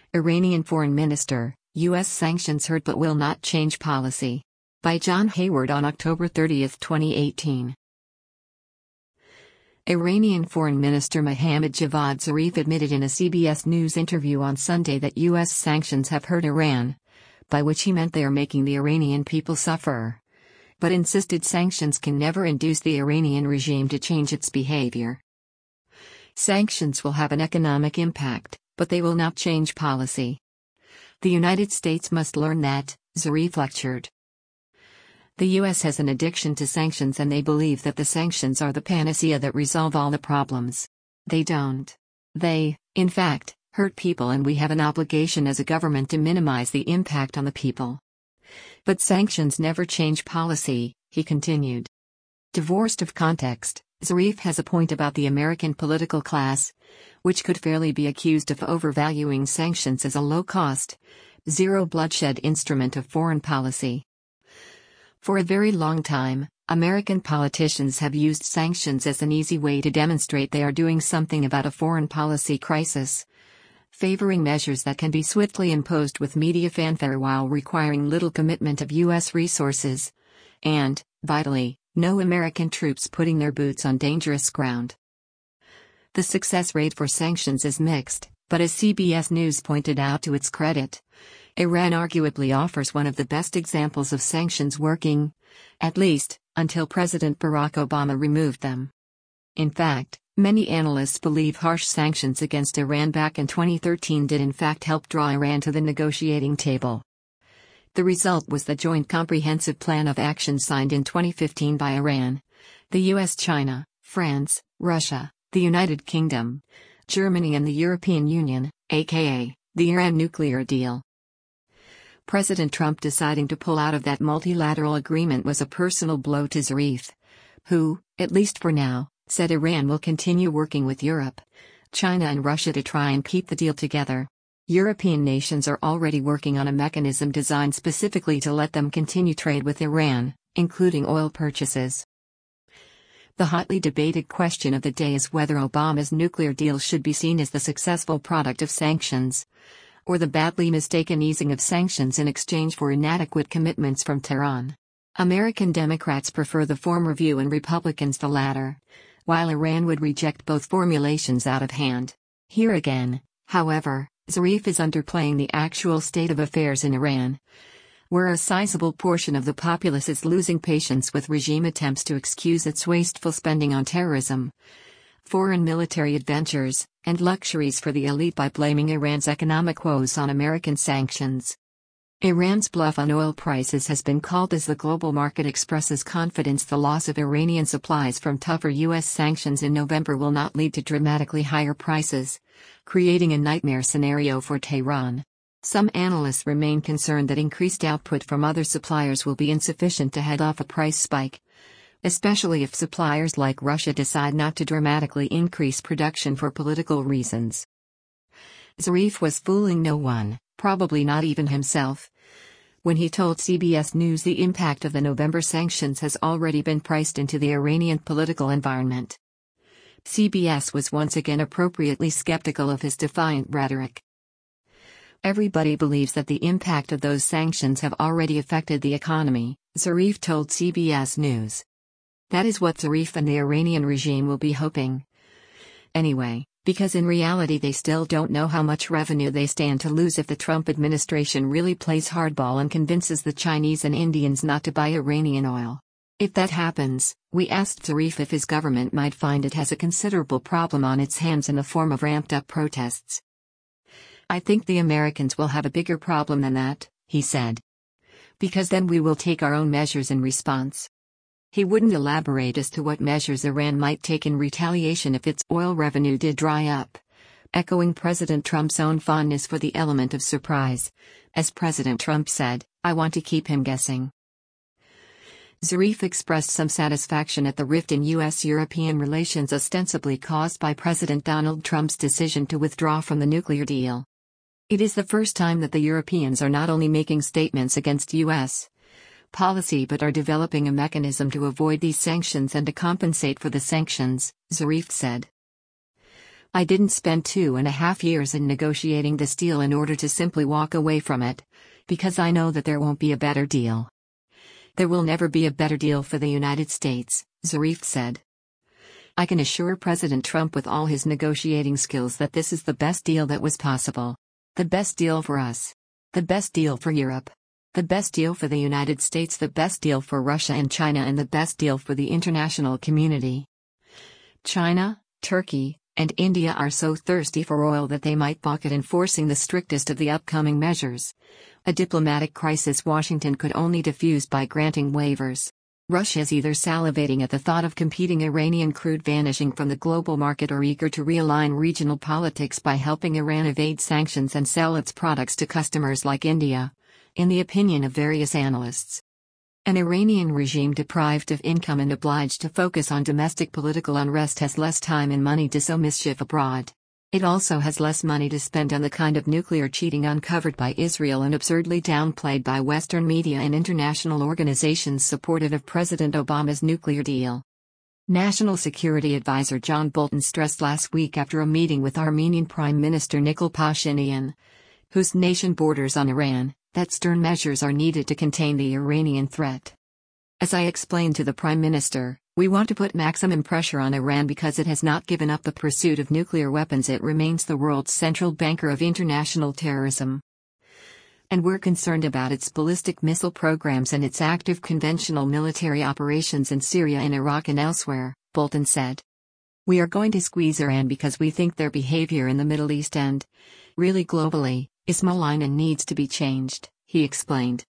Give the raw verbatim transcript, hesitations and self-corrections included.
Iranian Foreign Minister, U S sanctions hurt but will not change policy. By John Hayward on October thirtieth, twenty eighteen. Iranian Foreign Minister Mohammad Javad Zarif admitted in a C B S News interview on Sunday that U S sanctions have hurt Iran, by which he meant they are making the Iranian people suffer, but insisted sanctions can never induce the Iranian regime to change its behavior. Sanctions will have an economic impact, but they will not change policy. The United States must learn that, Zarif lectured. The U S has an addiction to sanctions and they believe that the sanctions are the panacea that resolve all the problems. They don't. They, in fact, hurt people and we have an obligation as a government to minimize the impact on the people. But sanctions never change policy, he continued. Divorced of context, Zarif has a point about the American political class, which could fairly be accused of overvaluing sanctions as a low-cost, zero-bloodshed instrument of foreign policy. For a very long time, American politicians have used sanctions as an easy way to demonstrate they are doing something about a foreign policy crisis, favoring measures that can be swiftly imposed with media fanfare while requiring little commitment of U S resources, and, vitally, no American troops putting their boots on dangerous ground. The success rate for sanctions is mixed, but as C B S News pointed out to its credit, Iran arguably offers one of the best examples of sanctions working, at least, until President Barack Obama removed them. In fact, many analysts believe harsh sanctions against Iran back in twenty thirteen did in fact help draw Iran to the negotiating table. The result was the Joint Comprehensive Plan of Action signed in twenty fifteen by Iran, the U S, China, France, Russia, the United Kingdom, Germany and the European Union, aka the Iran nuclear deal. President Trump deciding to pull out of that multilateral agreement was a personal blow to Zarif, who, at least for now, said Iran will continue working with Europe, China and Russia to try and keep the deal together. European nations are already working on a mechanism designed specifically to let them continue trade with Iran, including oil purchases. The hotly debated question of the day is whether Obama's nuclear deal should be seen as the successful product of sanctions, or the badly mistaken easing of sanctions in exchange for inadequate commitments from Tehran. American Democrats prefer the former view and Republicans the latter, while Iran would reject both formulations out of hand. Here again, however, Zarif is underplaying the actual state of affairs in Iran, where a sizable portion of the populace is losing patience with regime attempts to excuse its wasteful spending on terrorism, foreign military adventures, and luxuries for the elite by blaming Iran's economic woes on American sanctions. Iran's bluff on oil prices has been called as the global market expresses confidence the loss of Iranian supplies from tougher U S sanctions in November will not lead to dramatically higher prices, creating a nightmare scenario for Tehran. Some analysts remain concerned that increased output from other suppliers will be insufficient to head off a price spike, especially if suppliers like Russia decide not to dramatically increase production for political reasons. Zarif was fooling no one, probably not even himself, when he told C B S News the impact of the November sanctions has already been priced into the Iranian political environment. C B S was once again appropriately skeptical of his defiant rhetoric. Everybody believes that the impact of those sanctions have already affected the economy, Zarif told C B S News. That is what Zarif and the Iranian regime will be hoping. Anyway, because in reality they still don't know how much revenue they stand to lose if the Trump administration really plays hardball and convinces the Chinese and Indians not to buy Iranian oil. If that happens, we asked Zarif if his government might find it has a considerable problem on its hands in the form of ramped-up protests. I think the Americans will have a bigger problem than that, he said. Because then we will take our own measures in response. He wouldn't elaborate as to what measures Iran might take in retaliation if its oil revenue did dry up, echoing President Trump's own fondness for the element of surprise. As President Trump said, I want to keep him guessing. Zarif expressed some satisfaction at the rift in U S-European relations ostensibly caused by President Donald Trump's decision to withdraw from the nuclear deal. It is the first time that the Europeans are not only making statements against U S policy but are developing a mechanism to avoid these sanctions and to compensate for the sanctions, Zarif said. I didn't spend two and a half years in negotiating this deal in order to simply walk away from it, because I know that there won't be a better deal. There will never be a better deal for the United States, Zarif said. I can assure President Trump with all his negotiating skills that this is the best deal that was possible. The best deal for us. The best deal for Europe. The best deal for the United States, the best deal for Russia and China, and the best deal for the international community. China, Turkey, and India are so thirsty for oil that they might balk at enforcing the strictest of the upcoming measures. A diplomatic crisis Washington could only defuse by granting waivers. Russia is either salivating at the thought of competing Iranian crude vanishing from the global market or eager to realign regional politics by helping Iran evade sanctions and sell its products to customers like India, in the opinion of various analysts. An Iranian regime deprived of income and obliged to focus on domestic political unrest has less time and money to sow mischief abroad. It also has less money to spend on the kind of nuclear cheating uncovered by Israel and absurdly downplayed by Western media and international organizations supportive of President Obama's nuclear deal. National Security Advisor John Bolton stressed last week after a meeting with Armenian Prime Minister Nikol Pashinyan, whose nation borders on Iran, that stern measures are needed to contain the Iranian threat. As I explained to the Prime Minister, we want to put maximum pressure on Iran because it has not given up the pursuit of nuclear weapons. It remains the world's central banker of international terrorism. And we're concerned about its ballistic missile programs and its active conventional military operations in Syria and Iraq and elsewhere, Bolton said. We are going to squeeze Iran because we think their behavior in the Middle East and, really globally, is malign and needs to be changed, he explained.